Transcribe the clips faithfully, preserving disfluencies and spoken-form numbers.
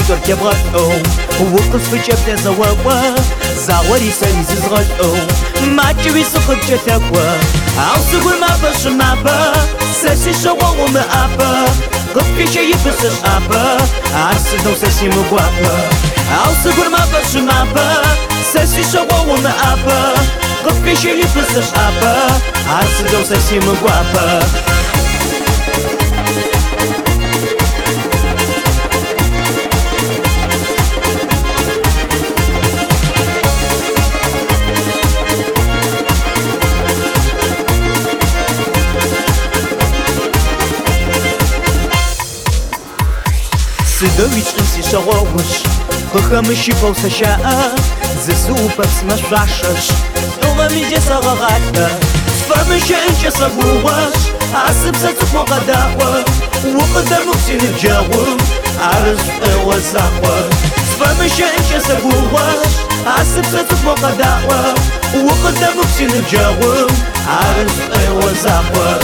Victor Kebrato وقص في جبت زواوا زاوري سريز زغلو ما تجوي سخب جتاوا أو سقول ما بش ما با سسي شوا وما أبا قف شيء بسش أبا عرس دو سسي مبوابا أو سقول ما بش ما با سسي شوا وما أبا قف شيء بسش أبا عرس دو سسي مبوابا Сидович им си шаловыш Хахамыши полсаша Зесупа смашашаш Това ми де сагагата Сфамыша инча сагуаш Асып сацук могадава Уқадар муксини джавым Арыз эва захва Сфамыша инча сагуаш Асып сацук могадава Уқадар муксини джавым Арыз эва захва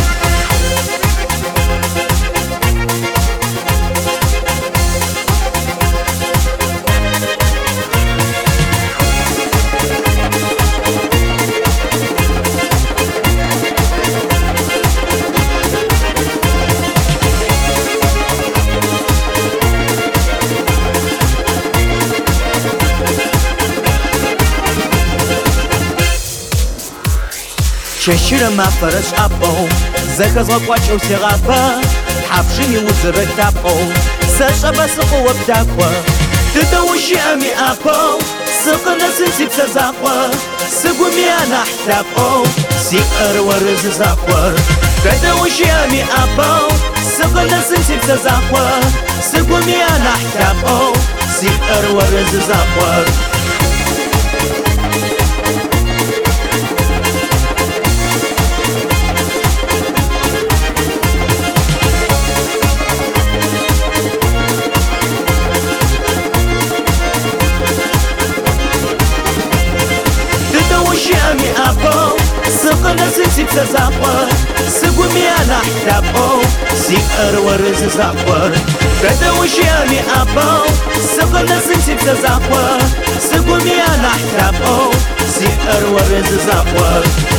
ششير ما فرش أبو زكاز غقواتشو سيغابا حبشيني وزرك تابو ساشابا سقو وبتاقوا تدوشي أمي أبو سقنا سنسي بسزاقوا سقومي أنا احتابو سيقر ورز زاقوا تدوشي أمي أبو سقنا سنسي بسزاقوا سقومي أنا احتابو سيقر ورز زاقوا Шами апо, сыкына сынсип сазапар, сыгуми ана хтапо, сик арвары зазапар. Когда ушами апо, сыкына сынсип сазапар, сыгуми ана хтапо, сик арвары зазапар.